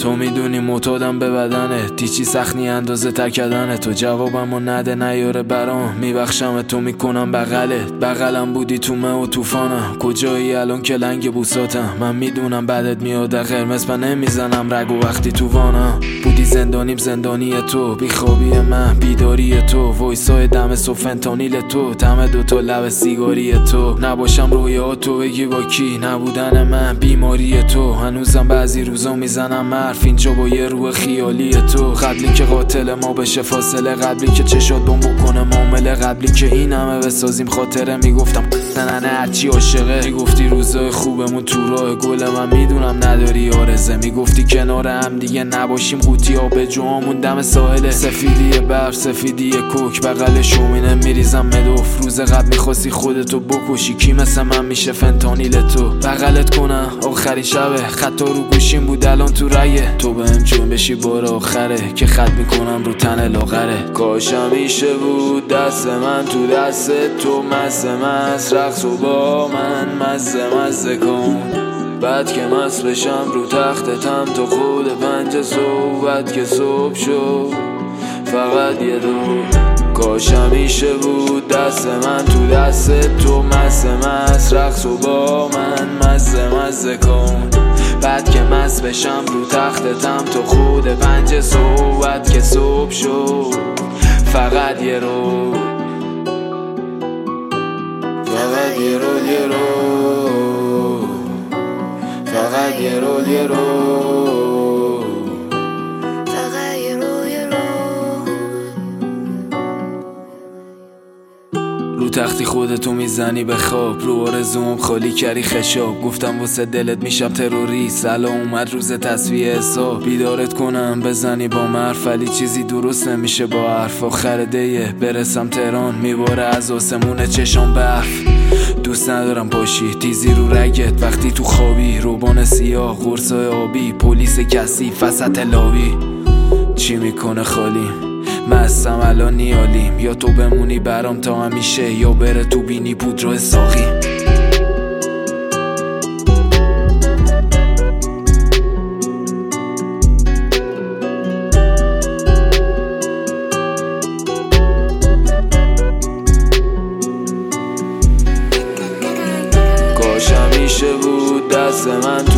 تو میدونی معتادم به بدنت، تیچی سخنی اندازه تکدنه. تو جوابمو نده نیاره برام، میبخشم تو میکنم بغلت. بغلم بودی تو مه و توفانم، کجایی الان که لنگ بوساتم. من میدونم بدت میاد قرمز من نمیزنم رگ و وقتی تو وانم بودی زندانیم زندانی تو، بیخوابی من بیداری تو، وایسای دم فنتانیل تو، تم دوتا لب سیگاری تو. نباشم رویا تو بگی با کی، نبودن من بیماری تو. هنوزم بعضی روزا میزنم حرف اینجا با یه روح خیالی تو. قبلی که قاتل ما بشه فاصله، قبلی که چشات بمب کنه معامله، قبلی که این همه بسازیم خاطره. میگفتم نه هرچی عاشقه، میگفتی روزای خوبمون تو راه گل، من میدونم نداری آرزه. میگفتی کنار هم دیگه نباشیم قوطی آب جوامون دم ساحله. سفیدی برف سفیدی کوک بغلش میونه میریزم مدوف. روز قبل میخواستی خودتو بکشی، کی مثل من میشه فنتانیل تو. بغلت کنم آخری شبه، خطا رو گوشیم بود الان تو رایه. تو بهم جون بشی بار آخره که خط میکنم رو تن لاغره. کاش همیشه بود دست من تو دست تو، مست رقص و با من مزه کن. بعد که مست بشم رو تختتم تا خود 5 صبح، بعد که صبح شد فقط یه دو. کاش همیشه بود دست من تو دست تو، مست رقص و با من مزه کن. بعد که مست بشم رو تختتم تا خود 5 صبح، بعد که صبح شد فقط یه رو، فقط یه رو فقط یه رو رو تختی خودتو میزنی به خواب، رو آرزوم خالی کردی خشاب. گفتم واسه دلت میشم تروریست، الان اومد روز تصفیه حساب. بیدارت کنم بزنی با حرف، ولی چیزی درست نمیشه با حرف. آخر دیه برسم تهران، میباره از آسمون چشام برف. دوست ندارم باشی تیزی رو رگت وقتی تو خوابی، روبان سیاه قرصای آبی، پلیس کثیف وسط لابی. چی میکنه خالی مستم الان نیالیم، یا تو بمونی برام تا همیشه، یا بره تو بینی پودر ساقی. کاش همیشه بود دست من